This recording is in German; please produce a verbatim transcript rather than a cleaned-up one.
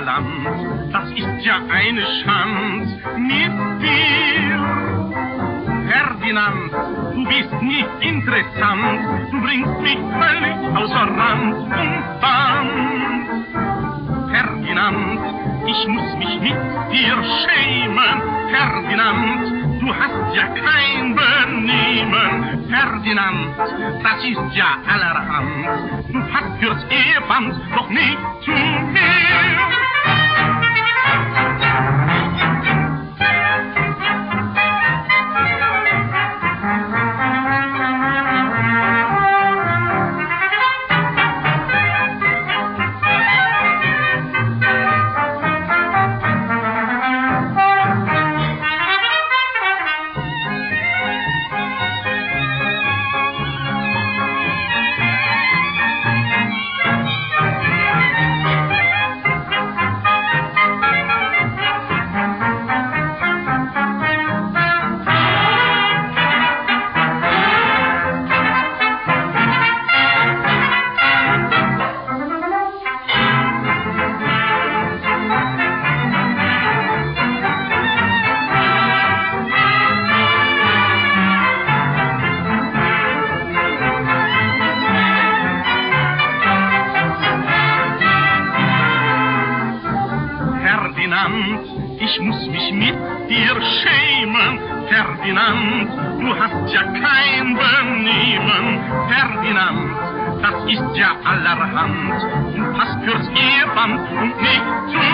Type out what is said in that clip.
galant, das ist ja eine Chance mit dir. Ferdinand, du bist nicht interessant, du bringst mich völlig außer Rand und Band. Ferdinand, ich muss mich mit dir schämen. Ferdinand, du hast ja kein Benehmen. Ferdinand, das ist ja allerhand. Du passt fürs Eheband doch nicht zu mir. Ich muss mich mit dir schämen, Ferdinand, du hast ja kein Benehmen, Ferdinand, das ist ja allerhand, du passt fürs Eheband und nicht zu